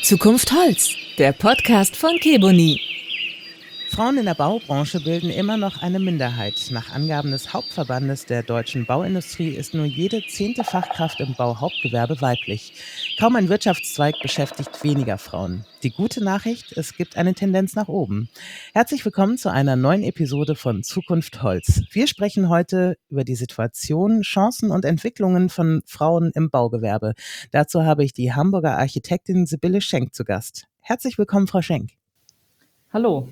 Zukunft Holz, der Podcast von Keboni. Frauen in der Baubranche bilden immer noch eine Minderheit. Nach Angaben des Hauptverbandes der deutschen Bauindustrie ist nur jede 10. Fachkraft im Bauhauptgewerbe weiblich. Kaum ein Wirtschaftszweig beschäftigt weniger Frauen. Die gute Nachricht, es gibt eine Tendenz nach oben. Herzlich willkommen zu einer neuen Episode von Zukunft Holz. Wir sprechen heute über die Situation, Chancen und Entwicklungen von Frauen im Baugewerbe. Dazu habe ich die Hamburger Architektin Sibylle Schenk zu Gast. Herzlich willkommen, Frau Schenk. Hallo.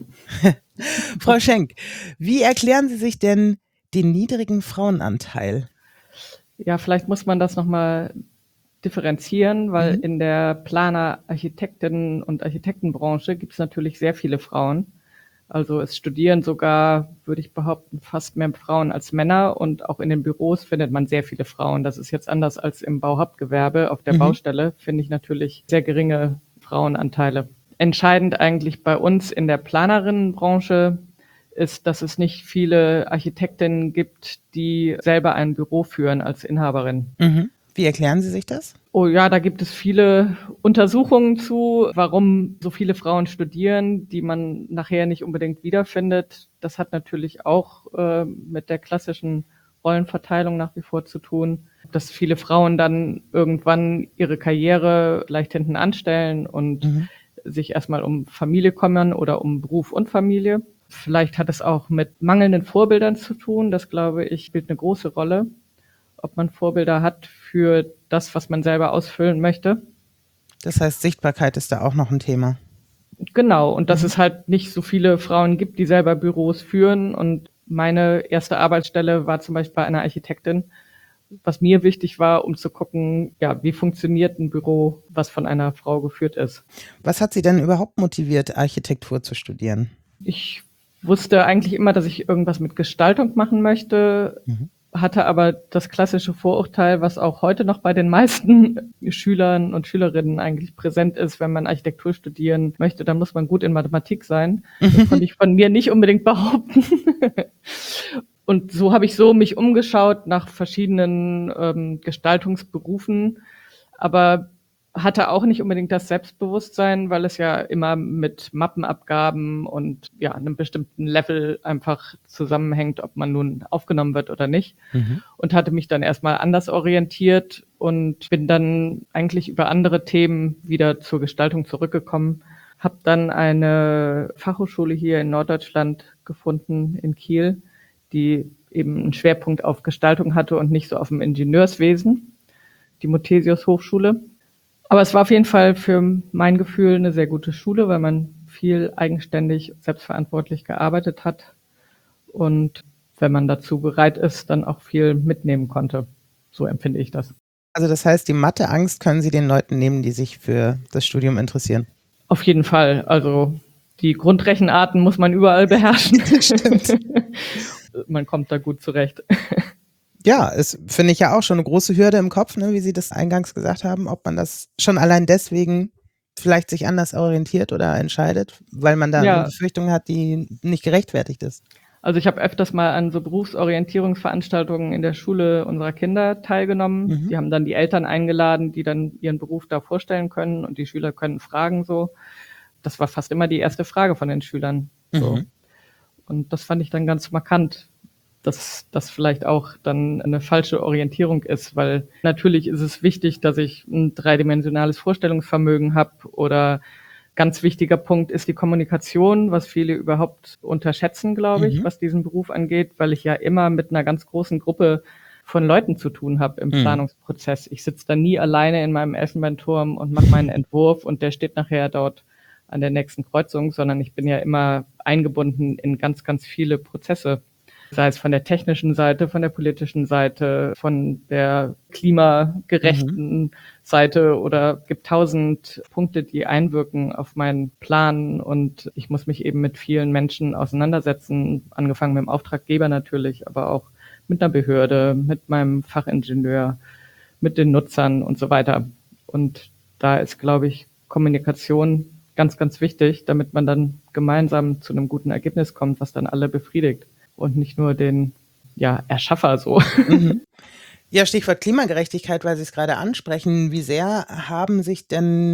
Frau Schenk, wie erklären Sie sich denn den niedrigen Frauenanteil? Ja, vielleicht muss man das nochmal differenzieren, weil in der Planer-, Architektinnen- und Architektenbranche gibt es natürlich sehr viele Frauen. Also es studieren sogar, würde ich behaupten, fast mehr Frauen als Männer, und auch in den Büros findet man sehr viele Frauen. Das ist jetzt anders als im Bauhauptgewerbe. Auf der Baustelle finde ich natürlich sehr geringe Frauenanteile. Entscheidend eigentlich bei uns in der Planerinnenbranche ist, dass es nicht viele Architektinnen gibt, die selber ein Büro führen als Inhaberin. Wie erklären Sie sich das? Oh ja, da gibt es viele Untersuchungen zu, warum so viele Frauen studieren, die man nachher nicht unbedingt wiederfindet. Das hat natürlich auch mit der klassischen Rollenverteilung nach wie vor zu tun, dass viele Frauen dann irgendwann ihre Karriere leicht hinten anstellen und sich erstmal um Familie kümmern oder um Beruf und Familie. Vielleicht hat es auch mit mangelnden Vorbildern zu tun. Das, glaube ich, spielt eine große Rolle, ob man Vorbilder hat für das, was man selber ausfüllen möchte. Das heißt, Sichtbarkeit ist da auch noch ein Thema. Genau, und dass es halt nicht so viele Frauen gibt, die selber Büros führen. Und meine erste Arbeitsstelle war zum Beispiel bei einer Architektin, was mir wichtig war, um zu gucken, ja, wie funktioniert ein Büro, was von einer Frau geführt ist. Was hat Sie denn überhaupt motiviert, Architektur zu studieren? Ich wusste eigentlich immer, dass ich irgendwas mit Gestaltung machen möchte, hatte aber das klassische Vorurteil, was auch heute noch bei den meisten Schülern und Schülerinnen eigentlich präsent ist: wenn man Architektur studieren möchte, dann muss man gut in Mathematik sein. Das konnte ich von mir nicht unbedingt behaupten. Und so habe ich mich umgeschaut nach verschiedenen Gestaltungsberufen, aber hatte auch nicht unbedingt das Selbstbewusstsein, weil es ja immer mit Mappenabgaben und ja einem bestimmten Level einfach zusammenhängt, ob man nun aufgenommen wird oder nicht. Und hatte mich dann erstmal anders orientiert und bin dann eigentlich über andere Themen wieder zur Gestaltung zurückgekommen. Habe dann eine Fachhochschule hier in Norddeutschland gefunden, in Kiel, die eben einen Schwerpunkt auf Gestaltung hatte und nicht so auf dem Ingenieurswesen, die Muthesius Hochschule. Aber es war auf jeden Fall für mein Gefühl eine sehr gute Schule, weil man viel eigenständig, selbstverantwortlich gearbeitet hat und wenn man dazu bereit ist, dann auch viel mitnehmen konnte. So empfinde ich das. Also das heißt, die Mathe-Angst können Sie den Leuten nehmen, die sich für das Studium interessieren? Auf jeden Fall. Also die Grundrechenarten muss man überall beherrschen. Stimmt. Man kommt da gut zurecht. Ja, es finde ich ja auch schon eine große Hürde im Kopf, ne, wie Sie das eingangs gesagt haben, ob man das schon allein deswegen vielleicht sich anders orientiert oder entscheidet, weil man da eine Befürchtung hat, die nicht gerechtfertigt ist. Also ich habe öfters mal an so Berufsorientierungsveranstaltungen in der Schule unserer Kinder teilgenommen. Die haben dann die Eltern eingeladen, die dann ihren Beruf da vorstellen können, und die Schüler können fragen so. Das war fast immer die erste Frage von den Schülern. So. Und das fand ich dann ganz markant, dass das vielleicht auch dann eine falsche Orientierung ist, weil natürlich ist es wichtig, dass ich ein dreidimensionales Vorstellungsvermögen habe, oder ganz wichtiger Punkt ist die Kommunikation, was viele überhaupt unterschätzen, glaube ich, was diesen Beruf angeht, weil ich ja immer mit einer ganz großen Gruppe von Leuten zu tun habe im Planungsprozess. Ich sitze da nie alleine in meinem Elfenbeinturm und mache meinen Entwurf und der steht nachher dort an der nächsten Kreuzung, sondern ich bin ja immer eingebunden in ganz, ganz viele Prozesse. Sei es von der technischen Seite, von der politischen Seite, von der klimagerechten Seite, oder gibt 1000 Punkte, die einwirken auf meinen Plan, und ich muss mich eben mit vielen Menschen auseinandersetzen, angefangen mit dem Auftraggeber natürlich, aber auch mit einer Behörde, mit meinem Fachingenieur, mit den Nutzern und so weiter. Und da ist, glaube ich, Kommunikation ganz, ganz wichtig, damit man dann gemeinsam zu einem guten Ergebnis kommt, was dann alle befriedigt. Und nicht nur den Erschaffer so. Ja, Stichwort Klimagerechtigkeit, weil Sie es gerade ansprechen. Wie sehr haben sich denn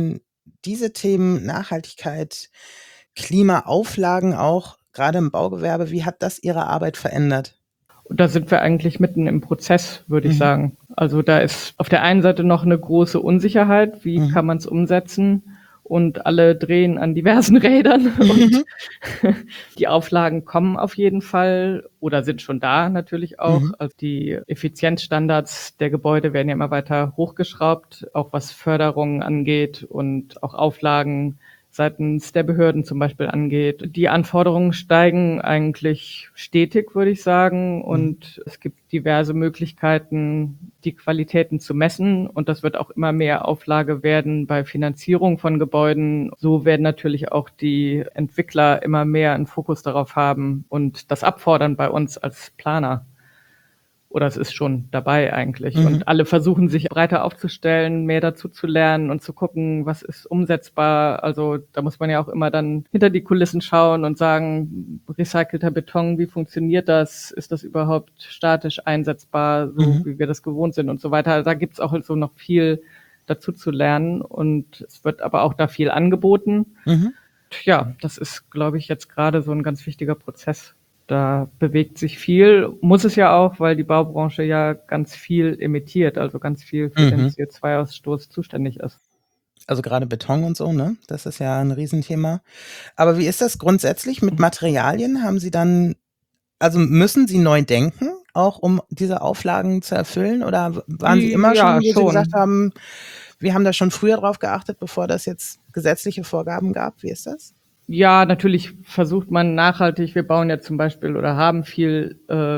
diese Themen Nachhaltigkeit, Klimaauflagen auch, gerade im Baugewerbe, wie hat das Ihre Arbeit verändert? Und da sind wir eigentlich mitten im Prozess, würde ich sagen. Also da ist auf der einen Seite noch eine große Unsicherheit, wie kann man es umsetzen? Und alle drehen an diversen Rädern und die Auflagen kommen auf jeden Fall oder sind schon da natürlich auch. Also die Effizienzstandards der Gebäude werden ja immer weiter hochgeschraubt, auch was Förderungen angeht und auch Auflagen seitens der Behörden zum Beispiel angeht. Die Anforderungen steigen eigentlich stetig, würde ich sagen. Und es gibt diverse Möglichkeiten, die Qualitäten zu messen. Und das wird auch immer mehr Auflage werden bei Finanzierung von Gebäuden. So werden natürlich auch die Entwickler immer mehr einen Fokus darauf haben und das abfordern bei uns als Planer. Oder es ist schon dabei eigentlich. Und alle versuchen sich breiter aufzustellen, mehr dazu zu lernen und zu gucken, was ist umsetzbar. Also da muss man ja auch immer dann hinter die Kulissen schauen und sagen, recycelter Beton, wie funktioniert das? Ist das überhaupt statisch einsetzbar, so wie wir das gewohnt sind und so weiter. Da gibt's auch so noch viel dazu zu lernen und es wird aber auch da viel angeboten. Ja, das ist, glaube ich, jetzt gerade so ein ganz wichtiger Prozess. Da bewegt sich viel, muss es ja auch, weil die Baubranche ja ganz viel emittiert, also ganz viel für den CO2-Ausstoß zuständig ist. Also gerade Beton und so, ne? Das ist ja ein Riesenthema. Aber wie ist das grundsätzlich mit Materialien? Haben Sie dann, also müssen Sie neu denken, auch um diese Auflagen zu erfüllen? Oder waren Sie immer Ja, schon, wo Sie schon. gesagt haben, wir haben da schon früher drauf geachtet, bevor das jetzt gesetzliche Vorgaben gab? Wie ist das? Ja, natürlich versucht man nachhaltig. Wir bauen ja zum Beispiel oder haben viel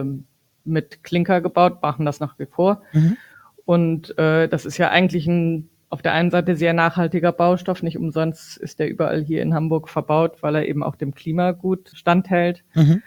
mit Klinker gebaut, machen das nach wie vor. Und das ist ja eigentlich auf der einen Seite sehr nachhaltiger Baustoff. Nicht umsonst ist der überall hier in Hamburg verbaut, weil er eben auch dem Klima gut standhält.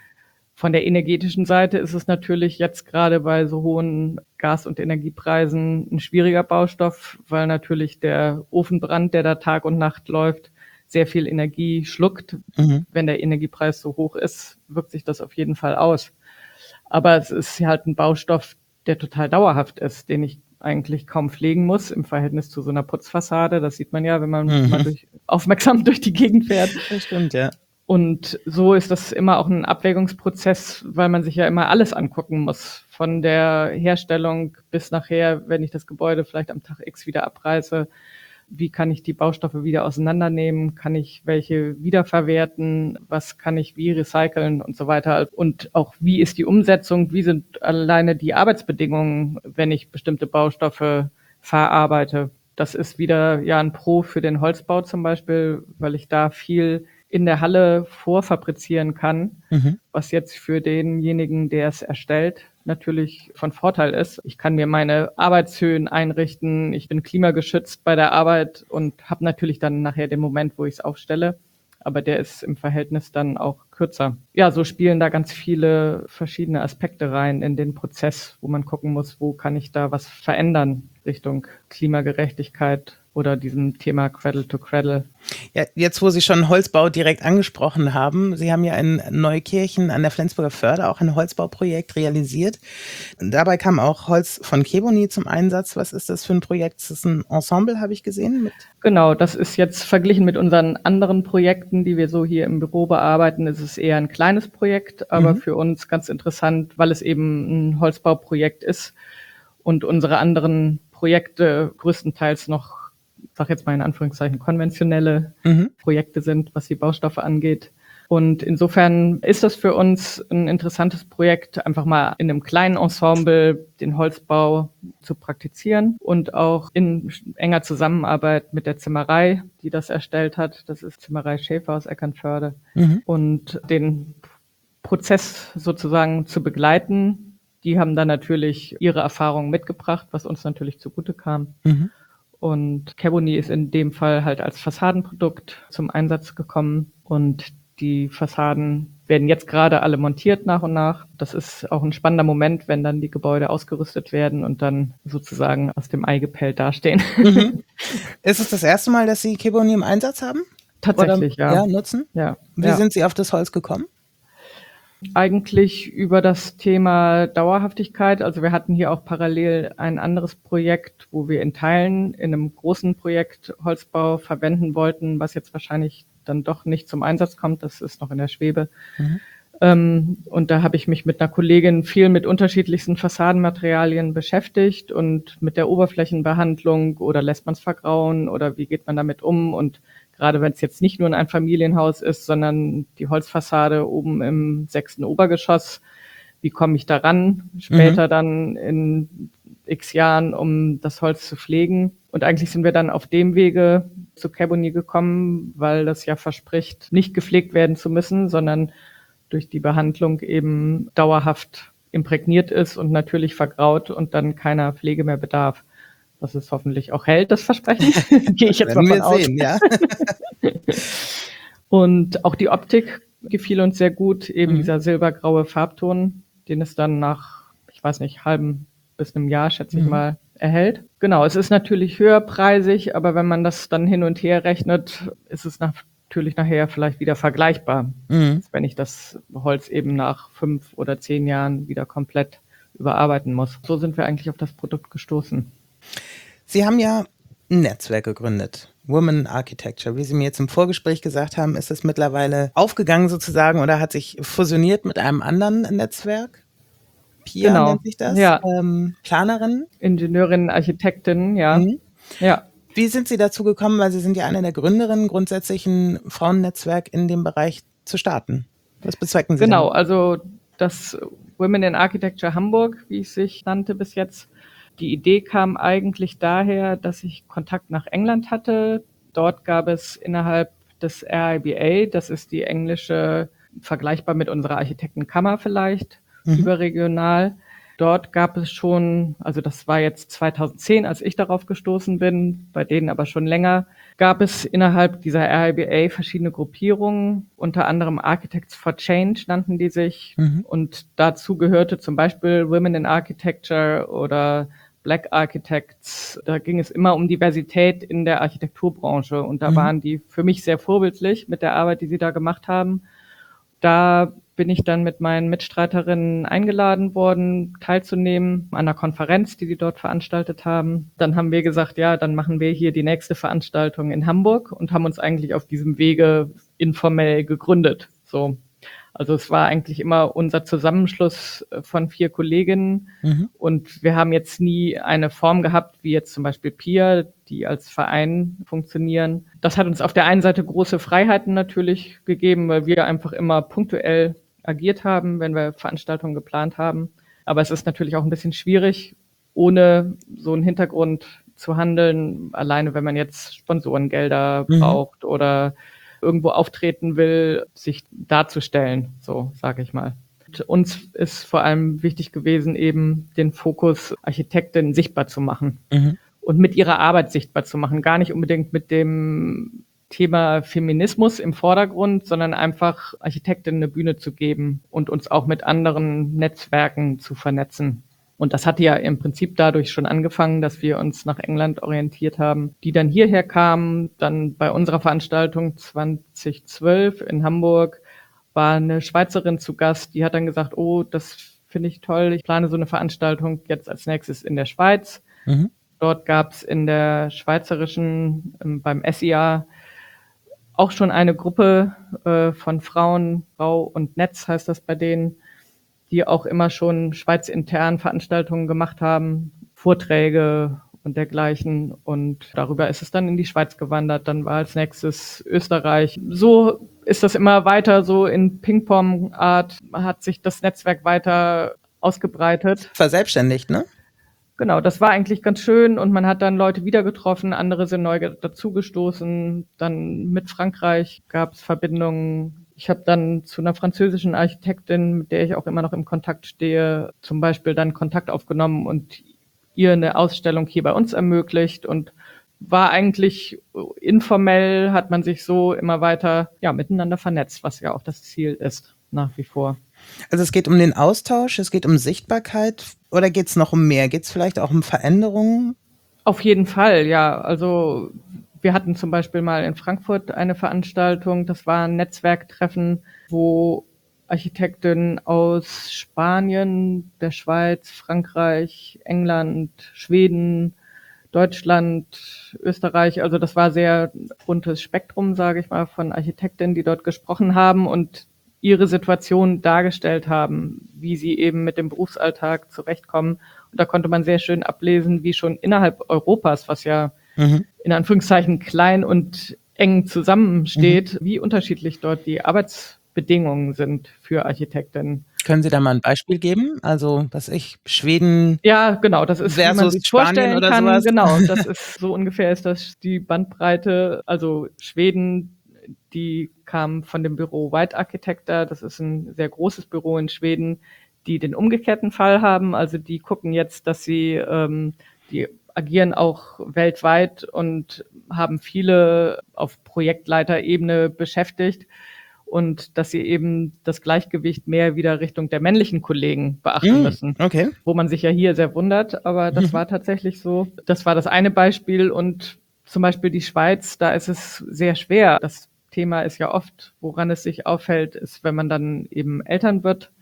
Von der energetischen Seite ist es natürlich jetzt gerade bei so hohen Gas- und Energiepreisen ein schwieriger Baustoff, weil natürlich der Ofenbrand, der da Tag und Nacht läuft, sehr viel Energie schluckt. Wenn der Energiepreis so hoch ist, wirkt sich das auf jeden Fall aus. Aber es ist halt ein Baustoff, der total dauerhaft ist, den ich eigentlich kaum pflegen muss im Verhältnis zu so einer Putzfassade. Das sieht man ja, wenn man mal aufmerksam durch die Gegend fährt. Das stimmt, ja. Und so ist das immer auch ein Abwägungsprozess, weil man sich ja immer alles angucken muss. Von der Herstellung bis nachher, wenn ich das Gebäude vielleicht am Tag X wieder abreiße, wie kann ich die Baustoffe wieder auseinandernehmen? Kann ich welche wiederverwerten? Was kann ich wie recyceln und so weiter? Und auch, wie ist die Umsetzung? Wie sind alleine die Arbeitsbedingungen, wenn ich bestimmte Baustoffe verarbeite? Das ist wieder ja ein Pro für den Holzbau zum Beispiel, weil ich da viel in der Halle vorfabrizieren kann, was jetzt für denjenigen, der es erstellt, natürlich von Vorteil ist. Ich kann mir meine Arbeitshöhen einrichten, ich bin klimageschützt bei der Arbeit und habe natürlich dann nachher den Moment, wo ich es aufstelle, aber der ist im Verhältnis dann auch kürzer. Ja, so spielen da ganz viele verschiedene Aspekte rein in den Prozess, wo man gucken muss, wo kann ich da was verändern Richtung Klimagerechtigkeit oder diesem Thema Cradle to Cradle. Ja, jetzt, wo Sie schon Holzbau direkt angesprochen haben, Sie haben ja in Neukirchen an der Flensburger Förde auch ein Holzbauprojekt realisiert. Dabei kam auch Holz von Keboni zum Einsatz. Was ist das für ein Projekt? Das ist ein Ensemble, habe ich gesehen. Genau, das ist jetzt verglichen mit unseren anderen Projekten, die wir so hier im Büro bearbeiten, ist es eher ein kleines Projekt, aber für uns ganz interessant, weil es eben ein Holzbauprojekt ist und unsere anderen Projekte größtenteils noch, sag jetzt mal in Anführungszeichen, konventionelle Projekte sind, was die Baustoffe angeht. Und insofern ist das für uns ein interessantes Projekt, einfach mal in einem kleinen Ensemble den Holzbau zu praktizieren und auch in enger Zusammenarbeit mit der Zimmerei, die das erstellt hat. Das ist Zimmerei Schäfer aus Eckernförde. Und den Prozess sozusagen zu begleiten. Die haben dann natürlich ihre Erfahrungen mitgebracht, was uns natürlich zugute kam. Und Keboni ist in dem Fall halt als Fassadenprodukt zum Einsatz gekommen und die Fassaden werden jetzt gerade alle montiert nach und nach. Das ist auch ein spannender Moment, wenn dann die Gebäude ausgerüstet werden und dann sozusagen aus dem Ei gepellt dastehen. Ist es das erste Mal, dass Sie Keboni im Einsatz haben? Tatsächlich, oder, ja. Nutzen? Ja. Wie sind Sie auf das Holz gekommen? Eigentlich über das Thema Dauerhaftigkeit. Also wir hatten hier auch parallel ein anderes Projekt, wo wir in Teilen in einem großen Projekt Holzbau verwenden wollten, was jetzt wahrscheinlich dann doch nicht zum Einsatz kommt. Das ist noch in der Schwebe. Und da habe ich mich mit einer Kollegin viel mit unterschiedlichsten Fassadenmaterialien beschäftigt und mit der Oberflächenbehandlung oder lässt man es vergrauen oder wie geht man damit um? Und gerade wenn es jetzt nicht nur ein Einfamilienhaus ist, sondern die Holzfassade oben im 6. Obergeschoss, wie komme ich daran später dann in x Jahren, um das Holz zu pflegen? Und eigentlich sind wir dann auf dem Wege zu Kebony gekommen, weil das ja verspricht, nicht gepflegt werden zu müssen, sondern durch die Behandlung eben dauerhaft imprägniert ist und natürlich vergraut und dann keiner Pflege mehr bedarf. Was es hoffentlich auch hält, das Versprechen. Gehe ich jetzt mal von aus. Sehen, ja. Und auch die Optik gefiel uns sehr gut, eben dieser silbergraue Farbton, den es dann nach, ich weiß nicht, halben bis einem Jahr, schätze ich mal, erhält. Genau, es ist natürlich höherpreisig, aber wenn man das dann hin und her rechnet, ist es natürlich nachher vielleicht wieder vergleichbar, als wenn ich das Holz eben nach 5 oder 10 Jahren wieder komplett überarbeiten muss. So sind wir eigentlich auf das Produkt gestoßen. Sie haben ja ein Netzwerk gegründet, Women in Architecture. Wie Sie mir jetzt im Vorgespräch gesagt haben, ist es mittlerweile aufgegangen sozusagen oder hat sich fusioniert mit einem anderen Netzwerk? PIA nennt sich das? Ja. Planerin? Ingenieurin, Architektin, ja. Ja. Wie sind Sie dazu gekommen, weil Sie sind ja eine der Gründerinnen, grundsätzlich ein Frauennetzwerk in dem Bereich zu starten? Was bezwecken Sie Genau, denn? also das Women in Architecture Hamburg, wie es sich nannte bis jetzt. Die Idee kam eigentlich daher, dass ich Kontakt nach England hatte. Dort gab es innerhalb des RIBA, das ist die englische, vergleichbar mit unserer Architektenkammer vielleicht, überregional. Dort gab es schon, also das war jetzt 2010, als ich darauf gestoßen bin, bei denen aber schon länger, gab es innerhalb dieser RIBA verschiedene Gruppierungen, unter anderem Architects for Change nannten die sich. Und dazu gehörte zum Beispiel Women in Architecture oder Black Architects. Da ging es immer um Diversität in der Architekturbranche. Und da waren die für mich sehr vorbildlich mit der Arbeit, die sie da gemacht haben. Da bin ich dann mit meinen Mitstreiterinnen eingeladen worden, teilzunehmen an einer Konferenz, die dort veranstaltet haben. Dann haben wir gesagt, ja, dann machen wir hier die nächste Veranstaltung in Hamburg und haben uns eigentlich auf diesem Wege informell gegründet. So. Also es war eigentlich immer unser Zusammenschluss von 4 Kolleginnen und wir haben jetzt nie eine Form gehabt, wie jetzt zum Beispiel PIA, die als Verein funktionieren. Das hat uns auf der einen Seite große Freiheiten natürlich gegeben, weil wir einfach immer punktuell agiert haben, wenn wir Veranstaltungen geplant haben. Aber es ist natürlich auch ein bisschen schwierig, ohne so einen Hintergrund zu handeln, alleine wenn man jetzt Sponsorengelder braucht oder irgendwo auftreten will, sich darzustellen, so sage ich mal. Und uns ist vor allem wichtig gewesen, eben den Fokus Architektin sichtbar zu machen und mit ihrer Arbeit sichtbar zu machen. Gar nicht unbedingt mit dem Thema Feminismus im Vordergrund, sondern einfach Architektinnen eine Bühne zu geben und uns auch mit anderen Netzwerken zu vernetzen. Und das hatte ja im Prinzip dadurch schon angefangen, dass wir uns nach England orientiert haben, die dann hierher kamen. Dann bei unserer Veranstaltung 2012 in Hamburg war eine Schweizerin zu Gast, die hat dann gesagt, oh, das finde ich toll, ich plane so eine Veranstaltung jetzt als nächstes in der Schweiz. Dort gab es in der schweizerischen, beim SIA, auch schon eine Gruppe von Frauen, Bau und Netz heißt das bei denen, die auch immer schon schweizintern Veranstaltungen gemacht haben, Vorträge und dergleichen. Und darüber ist es dann in die Schweiz gewandert. Dann war als nächstes Österreich. So ist das immer weiter, so in Ping-Pong-Art hat sich das Netzwerk weiter ausgebreitet. Verselbstständigt, ne? Genau, das war eigentlich ganz schön und man hat dann Leute wieder getroffen, andere sind neu dazugestoßen. Dann mit Frankreich gab es Verbindungen. Ich habe dann zu einer französischen Architektin, mit der ich auch immer noch im Kontakt stehe, zum Beispiel dann Kontakt aufgenommen und ihr eine Ausstellung hier bei uns ermöglicht und war eigentlich informell, hat man sich so immer weiter miteinander vernetzt, was ja auch das Ziel ist, nach wie vor. Also es geht um den Austausch, es geht um Sichtbarkeit oder geht es noch um mehr? Geht es vielleicht auch um Veränderungen? Auf jeden Fall, ja. Also wir hatten zum Beispiel mal in Frankfurt eine Veranstaltung, das war ein Netzwerktreffen, wo Architekten aus Spanien, der Schweiz, Frankreich, England, Schweden, Deutschland, Österreich. Also das war sehr buntes Spektrum, sage ich mal, von Architektinnen, die dort gesprochen haben und ihre Situation dargestellt haben, wie sie eben mit dem Berufsalltag zurechtkommen. Und da konnte man sehr schön ablesen, wie schon innerhalb Europas, was ja in Anführungszeichen klein und eng zusammensteht, wie unterschiedlich dort die Arbeitsbedingungen sind für Architektinnen. Können Sie da mal ein Beispiel geben? Also, Schweden Ja, genau, das ist, wie man versus sich Spanien vorstellen oder kann. sowas? Genau, das ist so ungefähr ist das die Bandbreite. Also Schweden, die kam von dem Büro White Architecture. Das ist ein sehr großes Büro in Schweden, die den umgekehrten Fall haben. Also die gucken jetzt, dass sie, die agieren auch weltweit und haben viele auf Projektleiterebene beschäftigt und dass sie eben das Gleichgewicht mehr wieder Richtung der männlichen Kollegen beachten müssen. Okay. Wo man sich ja hier sehr wundert, aber das war tatsächlich so. Das war das eine Beispiel und zum Beispiel die Schweiz, da ist es sehr schwer. Das Thema ist ja oft, woran es sich auffällt, ist, wenn man dann eben Eltern wird,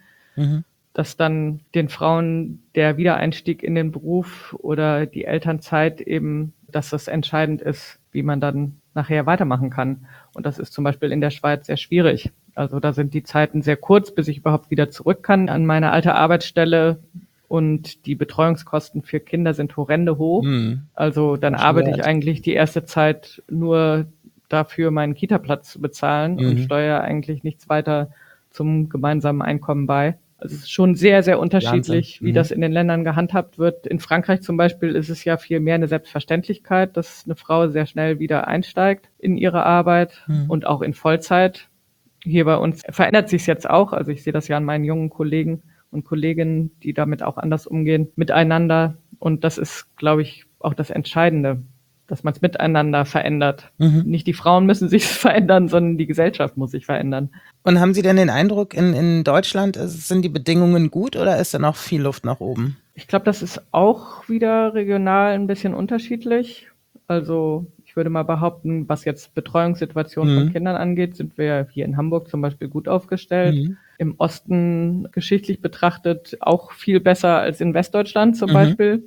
dass dann den Frauen der Wiedereinstieg in den Beruf oder die Elternzeit eben, dass das entscheidend ist, wie man dann nachher weitermachen kann. Und das ist zum Beispiel in der Schweiz sehr schwierig. Also da sind die Zeiten sehr kurz, bis ich überhaupt wieder zurück kann an meine alte Arbeitsstelle. Und die Betreuungskosten für Kinder sind horrende hoch. Also dann arbeite ich eigentlich die erste Zeit nur dafür, meinen Kita-Platz zu bezahlen und steuere eigentlich nichts weiter zum gemeinsamen Einkommen bei. Also es ist schon sehr, sehr unterschiedlich, wie das in den Ländern gehandhabt wird. In Frankreich zum Beispiel ist es ja viel mehr eine Selbstverständlichkeit, dass eine Frau sehr schnell wieder einsteigt in ihre Arbeit und auch in Vollzeit. Hier bei uns verändert sich es jetzt auch. Also ich sehe das ja an meinen jungen Kollegen und Kolleginnen, die damit auch anders umgehen, miteinander. Und das ist, glaube ich, auch das Entscheidende, dass man es miteinander verändert. Nicht die Frauen müssen sich verändern, sondern die Gesellschaft muss sich verändern. Und haben Sie denn den Eindruck, in Deutschland sind die Bedingungen gut oder ist da noch viel Luft nach oben? Ich glaube, das ist auch wieder regional ein bisschen unterschiedlich. Also ich würde mal behaupten, was jetzt Betreuungssituationen von Kindern angeht, sind wir hier in Hamburg zum Beispiel gut aufgestellt. Im Osten geschichtlich betrachtet auch viel besser als in Westdeutschland zum Beispiel.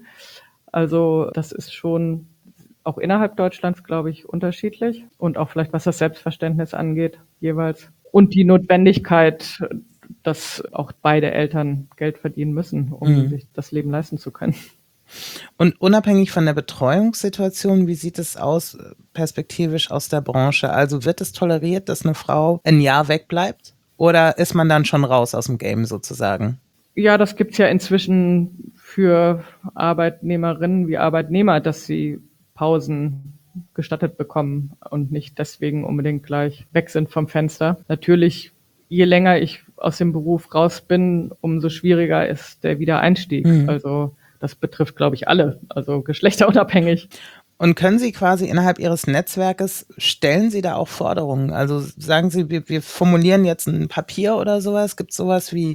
Also das ist schon auch innerhalb Deutschlands, glaube ich, unterschiedlich. Und auch vielleicht, was das Selbstverständnis angeht, jeweils. Und die Notwendigkeit, dass auch beide Eltern Geld verdienen müssen, um sich das Leben leisten zu können. Und unabhängig von der Betreuungssituation, wie sieht es aus, perspektivisch aus der Branche? Also wird es toleriert, dass eine Frau ein Jahr wegbleibt? Oder ist man dann schon raus aus dem Game sozusagen? Ja, das gibt's ja inzwischen für Arbeitnehmerinnen wie Arbeitnehmer, dass sie Pausen gestattet bekommen und nicht deswegen unbedingt gleich weg sind vom Fenster. Natürlich, je länger ich aus dem Beruf raus bin, umso schwieriger ist der Wiedereinstieg. Also das betrifft, glaube ich, alle, also geschlechterunabhängig. Und können Sie quasi innerhalb Ihres Netzwerkes, stellen Sie da auch Forderungen? Also sagen Sie, wir formulieren jetzt ein Papier oder sowas? Gibt es sowas wie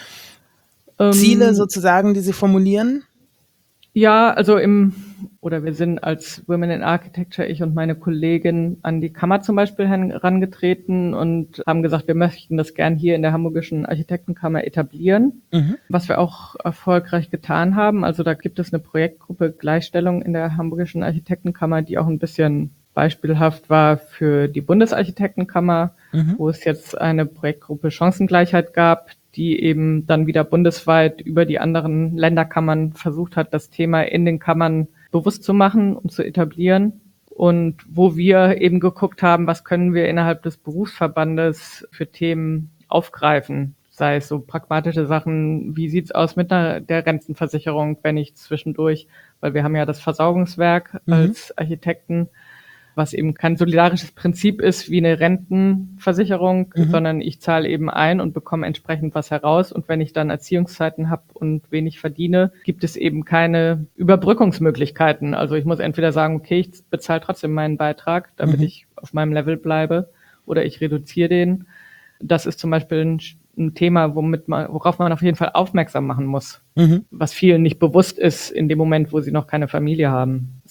Ziele sozusagen, die Sie formulieren? Ja, also wir sind als Women in Architecture, ich und meine Kollegin, an die Kammer zum Beispiel herangetreten und haben gesagt, wir möchten das gern hier in der Hamburgischen Architektenkammer etablieren, was wir auch erfolgreich getan haben. Also da gibt es eine Projektgruppe Gleichstellung in der Hamburgischen Architektenkammer, die auch ein bisschen beispielhaft war für die Bundesarchitektenkammer, wo es jetzt eine Projektgruppe Chancengleichheit gab, die eben dann wieder bundesweit über die anderen Länderkammern versucht hat, das Thema in den Kammern bewusst zu machen und zu etablieren. Und wo wir eben geguckt haben, was können wir innerhalb des Berufsverbandes für Themen aufgreifen, sei es so pragmatische Sachen, wie sieht's aus mit der Rentenversicherung, wenn ich zwischendurch, weil wir haben ja das Versorgungswerk als Architekten, was eben kein solidarisches Prinzip ist wie eine Rentenversicherung, sondern ich zahle eben ein und bekomme entsprechend was heraus. Und wenn ich dann Erziehungszeiten habe und wenig verdiene, gibt es eben keine Überbrückungsmöglichkeiten. Also ich muss entweder sagen, okay, ich bezahle trotzdem meinen Beitrag, damit ich auf meinem Level bleibe, oder ich reduziere den. Das ist zum Beispiel ein Thema, worauf man auf jeden Fall aufmerksam machen muss, was vielen nicht bewusst ist in dem Moment, wo sie noch keine Familie haben.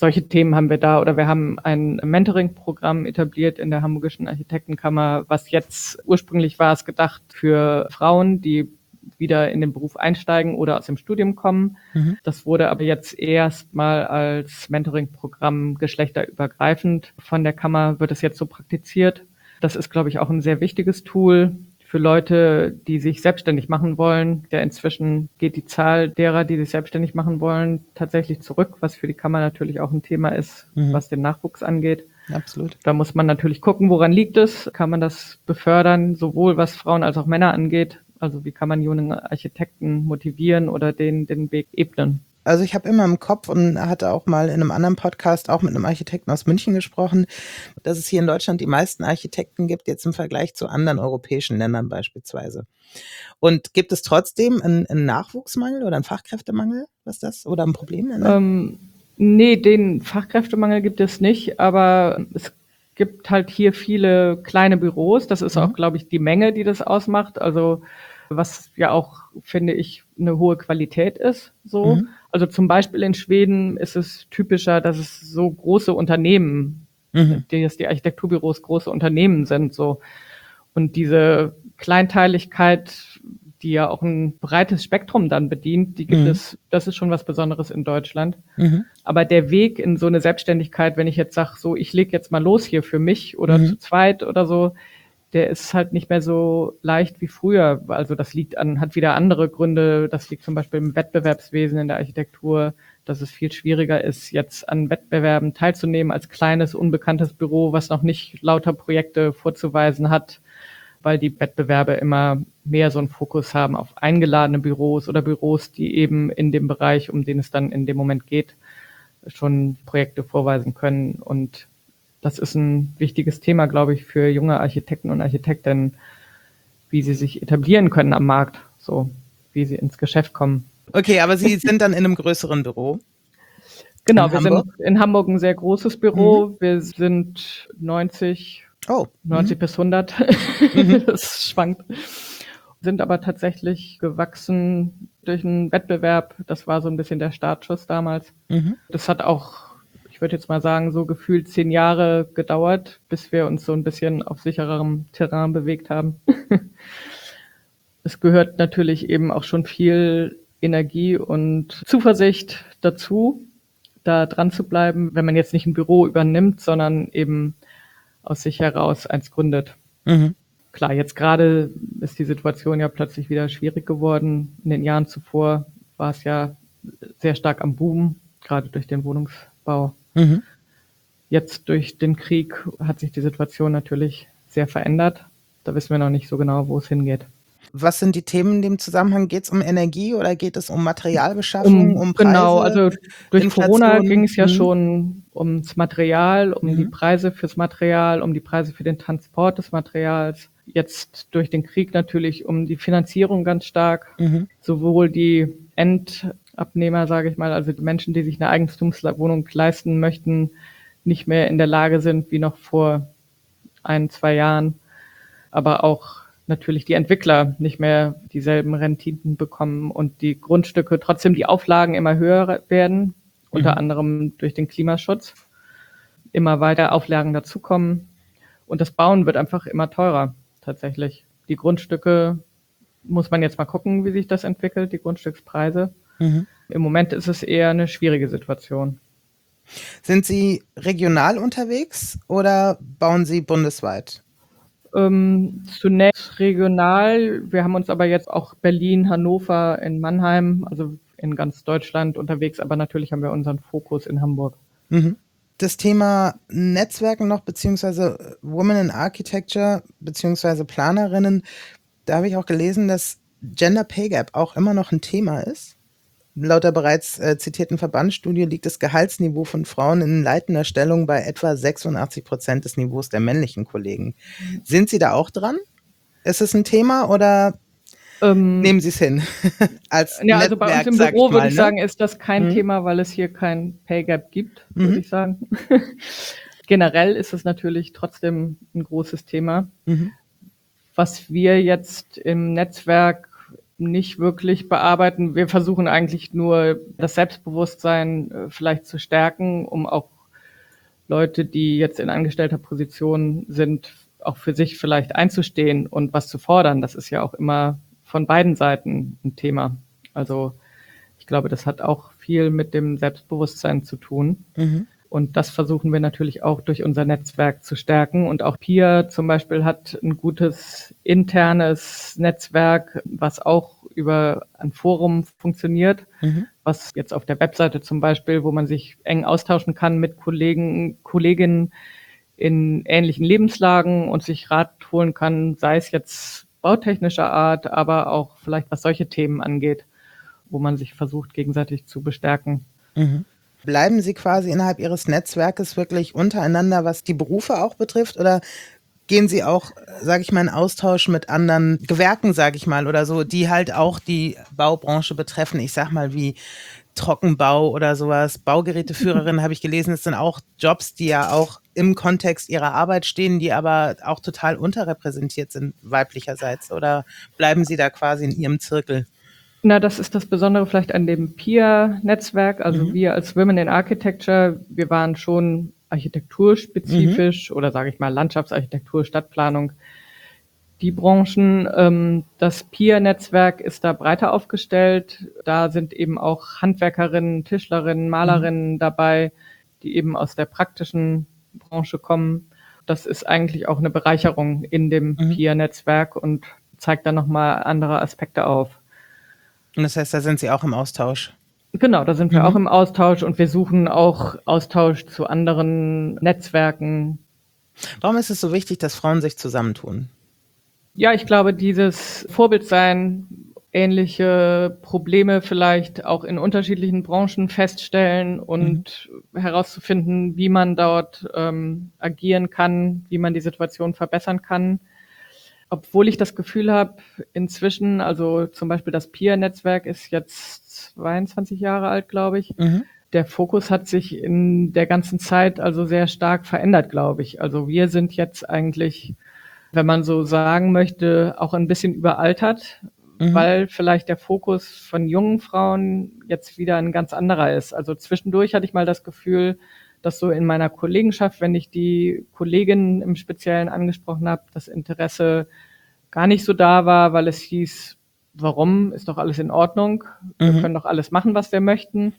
solche Themen haben wir da. Oder wir haben ein Mentoring-Programm etabliert in der Hamburgischen Architektenkammer, was jetzt ursprünglich war es gedacht für Frauen, die wieder in den Beruf einsteigen oder aus dem Studium kommen. Das wurde aber jetzt erstmal als Mentoring-Programm geschlechterübergreifend von der Kammer, wird es jetzt so praktiziert. Das ist, glaube ich, auch ein sehr wichtiges Tool für Leute, die sich selbstständig machen wollen. Ja, inzwischen geht die Zahl derer, die sich selbstständig machen wollen, tatsächlich zurück, was für die Kammer natürlich auch ein Thema ist, was den Nachwuchs angeht. Absolut. Da muss man natürlich gucken, woran liegt es? Kann man das befördern, sowohl was Frauen als auch Männer angeht? Also wie kann man junge Architekten motivieren oder denen den Weg ebnen? Also ich habe immer im Kopf und hatte auch mal in einem anderen Podcast auch mit einem Architekten aus München gesprochen, dass es hier in Deutschland die meisten Architekten gibt, jetzt im Vergleich zu anderen europäischen Ländern beispielsweise. Und gibt es trotzdem einen Nachwuchsmangel oder einen Fachkräftemangel? Was ist das? Oder ein Problem? Nee, den Fachkräftemangel gibt es nicht, aber es gibt halt hier viele kleine Büros. Das ist auch, glaube ich, die Menge, die das ausmacht. Also was ja auch, finde ich, eine hohe Qualität ist. So. Also zum Beispiel in Schweden ist es typischer, dass es so große Unternehmen, dass die Architekturbüros große Unternehmen sind. So. Und diese Kleinteiligkeit, die ja auch ein breites Spektrum dann bedient, die gibt es, das ist schon was Besonderes in Deutschland. Aber der Weg in so eine Selbstständigkeit, wenn ich jetzt sage, so, ich lege jetzt mal los hier für mich oder zu zweit oder so, der ist halt nicht mehr so leicht wie früher. Also das hat wieder andere Gründe. Das liegt zum Beispiel im Wettbewerbswesen in der Architektur, dass es viel schwieriger ist, jetzt an Wettbewerben teilzunehmen als kleines, unbekanntes Büro, was noch nicht lauter Projekte vorzuweisen hat, weil die Wettbewerbe immer mehr so einen Fokus haben auf eingeladene Büros oder Büros, die eben in dem Bereich, um den es dann in dem Moment geht, schon Projekte vorweisen können. Und das ist ein wichtiges Thema, glaube ich, für junge Architekten und Architektinnen, wie sie sich etablieren können am Markt, so wie sie ins Geschäft kommen. Okay, aber Sie sind dann in einem größeren Büro? Genau, wir sind in Hamburg ein sehr großes Büro. Wir sind 90 bis 100. Das schwankt. Sind aber tatsächlich gewachsen durch einen Wettbewerb. Das war so ein bisschen der Startschuss damals. Das hat auch, ich würde jetzt mal sagen, so gefühlt 10 Jahre gedauert, bis wir uns so ein bisschen auf sichererem Terrain bewegt haben. Es gehört natürlich eben auch schon viel Energie und Zuversicht dazu, da dran zu bleiben, wenn man jetzt nicht ein Büro übernimmt, sondern eben aus sich heraus eins gründet. Klar, jetzt gerade ist die Situation ja plötzlich wieder schwierig geworden. In den Jahren zuvor war es ja sehr stark am Boom, gerade durch den Wohnungsbau. Jetzt durch den Krieg hat sich die Situation natürlich sehr verändert. Da wissen wir noch nicht so genau, wo es hingeht. Was sind die Themen in dem Zusammenhang? Geht es um Energie oder geht es um Materialbeschaffung, um Preise? Genau, also durch Inflation? Corona ging es ja schon ums Material, um die Preise fürs Material, um die Preise für den Transport des Materials. Jetzt durch den Krieg natürlich um die Finanzierung ganz stark. Sowohl die Endabnehmer, sage ich mal, also die Menschen, die sich eine Eigentumswohnung leisten möchten, nicht mehr in der Lage sind wie noch vor 1-2 Jahren, aber auch natürlich die Entwickler nicht mehr dieselben Renditen bekommen und die Grundstücke, trotzdem die Auflagen immer höher werden, unter anderem durch den Klimaschutz, immer weiter Auflagen dazukommen und das Bauen wird einfach immer teurer tatsächlich. Die Grundstücke muss man jetzt mal gucken, wie sich das entwickelt, die Grundstückspreise. Im Moment ist es eher eine schwierige Situation. Sind Sie regional unterwegs oder bauen Sie bundesweit? Zunächst regional. Wir haben uns aber jetzt auch Berlin, Hannover, in Mannheim, also in ganz Deutschland unterwegs, aber natürlich haben wir unseren Fokus in Hamburg. Das Thema Netzwerken noch, beziehungsweise Women in Architecture, beziehungsweise Planerinnen, da habe ich auch gelesen, dass Gender Pay Gap auch immer noch ein Thema ist. Laut der bereits zitierten Verbandsstudie liegt das Gehaltsniveau von Frauen in leitender Stellung bei etwa 86% des Niveaus der männlichen Kollegen. Sind Sie da auch dran? Ist es ein Thema oder nehmen Sie es hin? Als ja, also bei uns im Büro würde ich sagen, ist das kein Thema, weil es hier kein Pay Gap gibt, würde ich sagen. Generell ist es natürlich trotzdem ein großes Thema. Was wir jetzt im Netzwerk nicht wirklich bearbeiten. Wir versuchen eigentlich nur, das Selbstbewusstsein vielleicht zu stärken, um auch Leute, die jetzt in angestellter Position sind, auch für sich vielleicht einzustehen und was zu fordern. Das ist ja auch immer von beiden Seiten ein Thema. Also ich glaube, das hat auch viel mit dem Selbstbewusstsein zu tun. Und das versuchen wir natürlich auch durch unser Netzwerk zu stärken. Und auch PIA zum Beispiel hat ein gutes internes Netzwerk, was auch über ein Forum funktioniert, was jetzt auf der Webseite zum Beispiel, wo man sich eng austauschen kann mit Kolleginnen in ähnlichen Lebenslagen und sich Rat holen kann, sei es jetzt bautechnischer Art, aber auch vielleicht was solche Themen angeht, wo man sich versucht, gegenseitig zu bestärken. Bleiben Sie quasi innerhalb Ihres Netzwerkes wirklich untereinander, was die Berufe auch betrifft, oder gehen Sie auch, sage ich mal, in Austausch mit anderen Gewerken, sage ich mal, oder so, die halt auch die Baubranche betreffen? Ich sag mal, wie Trockenbau oder sowas. Baugeräteführerin habe ich gelesen, es sind auch Jobs, die ja auch im Kontext ihrer Arbeit stehen, die aber auch total unterrepräsentiert sind weiblicherseits. Oder bleiben Sie da quasi in Ihrem Zirkel? Na, das ist das Besondere vielleicht an dem PIA-Netzwerk. Also wir als Women in Architecture, wir waren schon architekturspezifisch oder sage ich mal Landschaftsarchitektur, Stadtplanung, die Branchen. Das PIA-Netzwerk ist da breiter aufgestellt. Da sind eben auch Handwerkerinnen, Tischlerinnen, Malerinnen dabei, die eben aus der praktischen Branche kommen. Das ist eigentlich auch eine Bereicherung in dem PIA-Netzwerk und zeigt dann nochmal andere Aspekte auf. Und das heißt, da sind Sie auch im Austausch? Genau, da sind wir auch im Austausch und wir suchen auch Austausch zu anderen Netzwerken. Warum ist es so wichtig, dass Frauen sich zusammentun? Ja, ich glaube, dieses Vorbildsein, ähnliche Probleme vielleicht auch in unterschiedlichen Branchen feststellen und herauszufinden, wie man dort agieren kann, wie man die Situation verbessern kann. Obwohl ich das Gefühl habe, inzwischen, also zum Beispiel das PIA-Netzwerk ist jetzt 22 Jahre alt, glaube ich. Der Fokus hat sich in der ganzen Zeit also sehr stark verändert, glaube ich. Also wir sind jetzt eigentlich, wenn man so sagen möchte, auch ein bisschen überaltert, weil vielleicht der Fokus von jungen Frauen jetzt wieder ein ganz anderer ist. Also zwischendurch hatte ich mal das Gefühl, dass so in meiner Kollegenschaft, wenn ich die Kolleginnen im Speziellen angesprochen habe, das Interesse gar nicht so da war, weil es hieß, warum, ist doch alles in Ordnung, wir können doch alles machen, was wir möchten,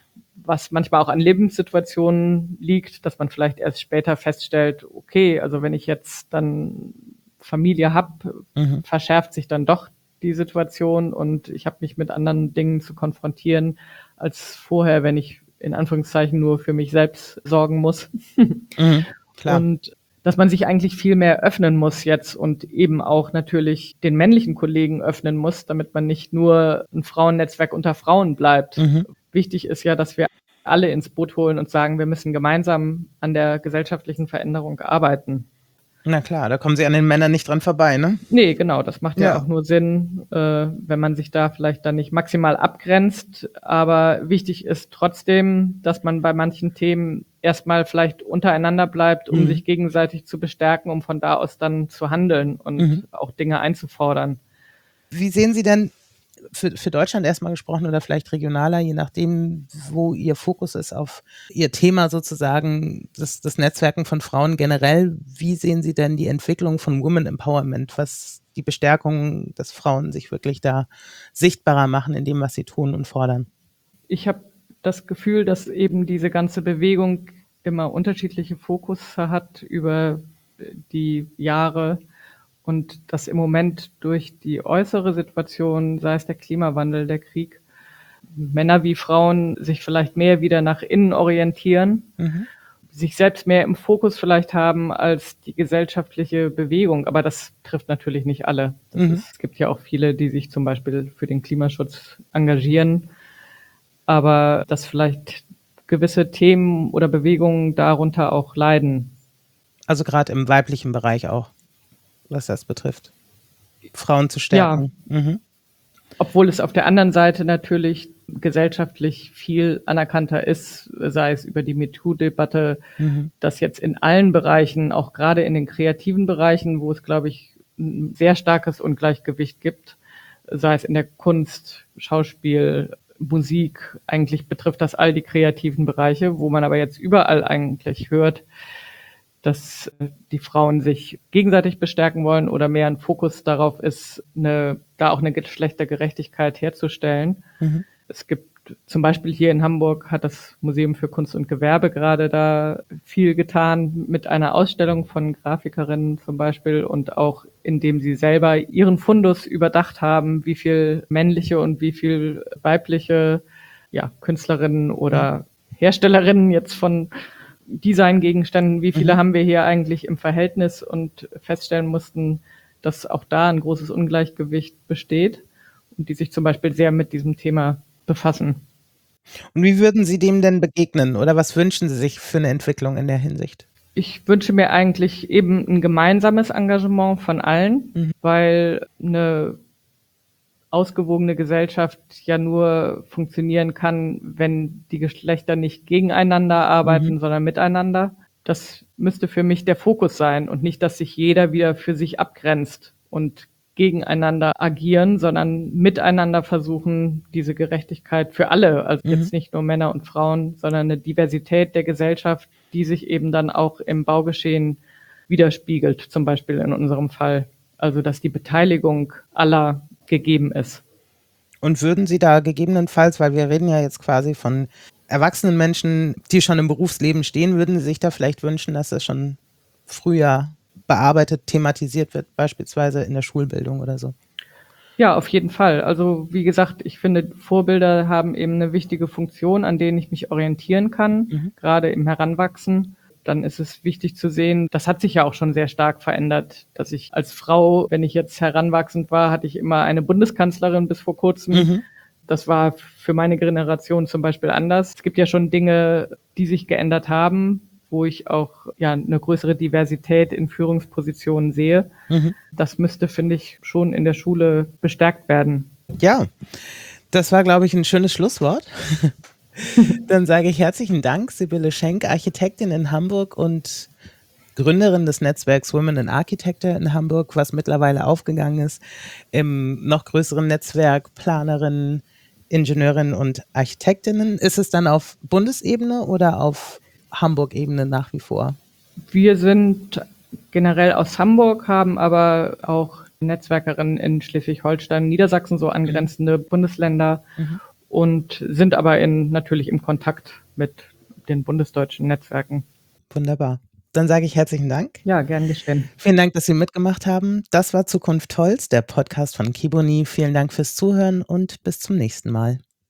was manchmal auch an Lebenssituationen liegt, dass man vielleicht erst später feststellt, okay, also wenn ich jetzt dann Familie habe, verschärft sich dann doch die Situation und ich habe mich mit anderen Dingen zu konfrontieren als vorher, wenn ich in Anführungszeichen nur für mich selbst sorgen muss. Klar. Und dass man sich eigentlich viel mehr öffnen muss jetzt und eben auch natürlich den männlichen Kollegen öffnen muss, damit man nicht nur ein Frauennetzwerk unter Frauen bleibt. Wichtig ist ja, dass wir alle ins Boot holen und sagen, wir müssen gemeinsam an der gesellschaftlichen Veränderung arbeiten. Na klar, da kommen Sie an den Männern nicht dran vorbei, ne? Nee, genau, das macht ja auch nur Sinn, wenn man sich da vielleicht dann nicht maximal abgrenzt. Aber wichtig ist trotzdem, dass man bei manchen Themen erstmal vielleicht untereinander bleibt, um sich gegenseitig zu bestärken, um von da aus dann zu handeln und auch Dinge einzufordern. Wie sehen Sie denn für Deutschland erstmal gesprochen oder vielleicht regionaler, je nachdem, wo Ihr Fokus ist auf Ihr Thema sozusagen, das Netzwerken von Frauen generell, wie sehen Sie denn die Entwicklung von Women Empowerment, was die Bestärkung, dass Frauen sich wirklich da sichtbarer machen in dem, was sie tun und fordern? Ich habe das Gefühl, dass eben diese ganze Bewegung immer unterschiedliche Fokusse hat über die Jahre und dass im Moment durch die äußere Situation, sei es der Klimawandel, der Krieg, Männer wie Frauen sich vielleicht mehr wieder nach innen orientieren, sich selbst mehr im Fokus vielleicht haben als die gesellschaftliche Bewegung. Aber das trifft natürlich nicht alle. Es gibt ja auch viele, die sich zum Beispiel für den Klimaschutz engagieren, aber dass vielleicht gewisse Themen oder Bewegungen darunter auch leiden. Also gerade im weiblichen Bereich auch, was das betrifft. Frauen zu stärken. Ja. Obwohl es auf der anderen Seite natürlich gesellschaftlich viel anerkannter ist, sei es über die MeToo-Debatte, dass jetzt in allen Bereichen, auch gerade in den kreativen Bereichen, wo es, glaube ich, ein sehr starkes Ungleichgewicht gibt, sei es in der Kunst, Schauspiel, Musik. Eigentlich betrifft das all die kreativen Bereiche, wo man aber jetzt überall eigentlich hört, dass die Frauen sich gegenseitig bestärken wollen oder mehr ein Fokus darauf ist, da auch eine Geschlechtergerechtigkeit herzustellen. Es gibt zum Beispiel hier in Hamburg hat das Museum für Kunst und Gewerbe gerade da viel getan mit einer Ausstellung von Grafikerinnen zum Beispiel und auch indem sie selber ihren Fundus überdacht haben, wie viel männliche und wie viel weibliche Künstlerinnen oder Herstellerinnen jetzt von Designgegenständen, wie viele haben wir hier eigentlich im Verhältnis und feststellen mussten, dass auch da ein großes Ungleichgewicht besteht und die sich zum Beispiel sehr mit diesem Thema befassen. Und wie würden Sie dem denn begegnen oder was wünschen Sie sich für eine Entwicklung in der Hinsicht? Ich wünsche mir eigentlich eben ein gemeinsames Engagement von allen, weil eine ausgewogene Gesellschaft ja nur funktionieren kann, wenn die Geschlechter nicht gegeneinander arbeiten, sondern miteinander. Das müsste für mich der Fokus sein und nicht, dass sich jeder wieder für sich abgrenzt und gegeneinander agieren, sondern miteinander versuchen, diese Gerechtigkeit für alle, also jetzt nicht nur Männer und Frauen, sondern eine Diversität der Gesellschaft, die sich eben dann auch im Baugeschehen widerspiegelt, zum Beispiel in unserem Fall. Also, dass die Beteiligung aller gegeben ist. Und würden Sie da gegebenenfalls, weil wir reden ja jetzt quasi von erwachsenen Menschen, die schon im Berufsleben stehen, würden Sie sich da vielleicht wünschen, dass das schon früher bearbeitet, thematisiert wird, beispielsweise in der Schulbildung oder so? Ja, auf jeden Fall. Also wie gesagt, ich finde, Vorbilder haben eben eine wichtige Funktion, an denen ich mich orientieren kann, gerade im Heranwachsen. Dann ist es wichtig zu sehen, das hat sich ja auch schon sehr stark verändert, dass ich als Frau, wenn ich jetzt heranwachsend war, hatte ich immer eine Bundeskanzlerin bis vor kurzem. Das war für meine Generation zum Beispiel anders. Es gibt ja schon Dinge, die sich geändert haben, wo ich auch eine größere Diversität in Führungspositionen sehe. Das müsste, finde ich, schon in der Schule bestärkt werden. Ja, das war, glaube ich, ein schönes Schlusswort. Dann sage ich herzlichen Dank, Sibylle Schenk, Architektin in Hamburg und Gründerin des Netzwerks Women in Architecture in Hamburg, was mittlerweile aufgegangen ist im noch größeren Netzwerk Planerinnen, Ingenieurinnen und Architektinnen. Ist es dann auf Bundesebene oder auf Hamburg-Ebene nach wie vor? Wir sind generell aus Hamburg, haben aber auch Netzwerkerinnen in Schleswig-Holstein, Niedersachsen, so angrenzende Bundesländer und sind aber natürlich im Kontakt mit den bundesdeutschen Netzwerken. Wunderbar. Dann sage ich herzlichen Dank. Ja, gern geschehen. Vielen Dank, dass Sie mitgemacht haben. Das war Zukunft Holz, der Podcast von Kibuni. Vielen Dank fürs Zuhören und bis zum nächsten Mal.